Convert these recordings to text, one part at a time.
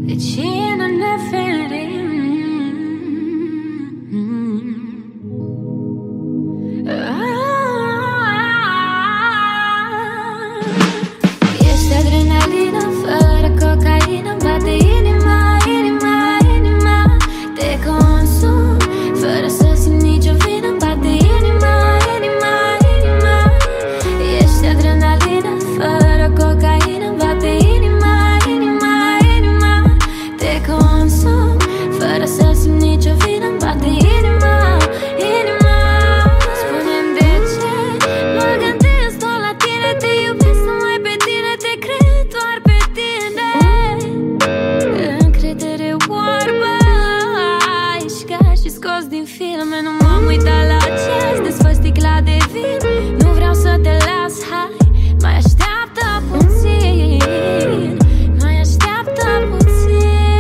De cine ne ferim? Ești adrenalină fără cocaină, bate inima, inima, inima. Te consum fără să simt nicio vină, bate inima, inima, inima. Ești adrenalină fără cocaină, bate inima, inima, inima. Te consum fără să simt nicio vină, bate inima, inima. Spune-mi de ce mă gândesc doar la tine, te iubesc numai pe tine, te cred doar pe tine. Încredere oarbă ai și ca și scos din filme. Nu m-am uitat la ce-ți desfăi sticla de vin. Nu vreau să te las, hai, mai așteaptă puțin, mai așteaptă puțin.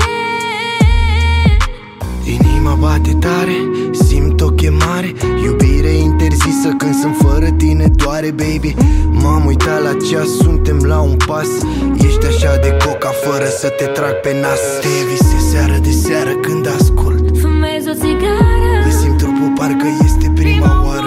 Inima bate tare, simt o chemare, iubire interzisă când sunt fără tine doare, baby. M-am uitat la ceas, suntem la un pas. Ești așa de coca fără să te trag pe nas. Te vise seară de seară când ascult. Fumez o țigară, îmi simt trupul parcă este prima oară.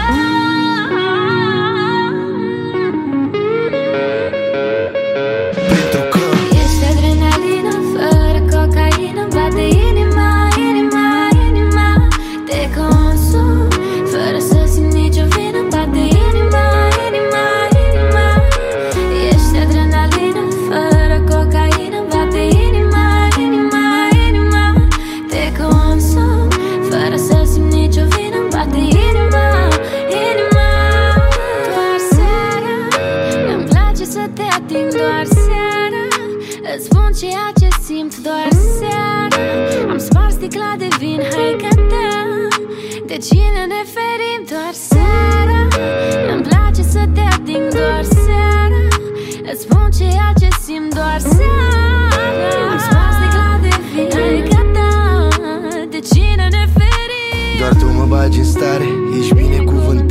Pentru că ești adrenalină fără cocaină, bate inima, inima, inima. Te consum fără să simt nicio vină, bate inima, inima, inima. Ești adrenalină fără cocaină, bate inima, inima, inima. Te consum fără să simt nicio vină, bate inima, inima. Doar seara îmi place să te ating, doar seara îți spun ceea ce simt, doar seara am spart sticla de vin, hai cântăm. De cine ne ferim? Doar seara îmi place să te ating, doar seara îți spun ceea ce simt, doar seara am spart sticla de vin, hai cântăm. De cine ne ferim? doar tu mă bagi în stare, ești binecuvântat.